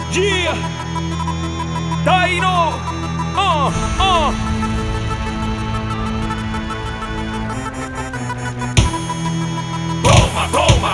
Yeah, Taino, uh, uh. Toma, toma,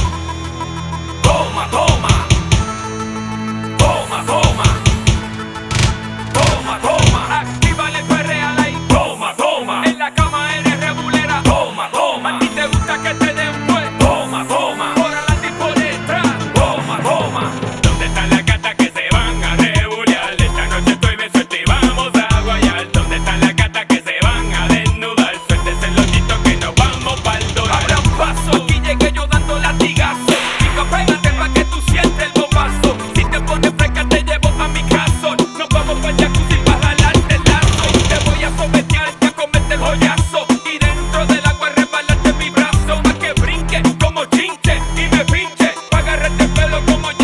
toma, toma, toma, toma, toma, toma. Actívale el perreal ahí. Toma, toma. En la cama eres regulera. Toma, toma. A ti te gusta que te den pues. Toma, toma. Por adelante y por detrás. Toma, toma. ¿Dónde están las gatas que se van a rebulear? Esta noche estoy de suerte y vamos a guayar. ¿Dónde están las gatas que se van a desnudar? Suéltese los lotitos que nos vamos pa'l dólar. Abra un paso, aquí llegué yo dando latigazo. Chica, pégate pa' que tú sientes el bombazo. Si te pones fresca te llevo a mi caso. Nos vamos pa'l jacuzzi pa' jalarte el lazo. Te voy a someter pa' comerte el joyazo. Y dentro del agua resbalarte mi brazo. Pa' que brinque como chinche y me pinche. Pa' agarrarte el pelo como yo.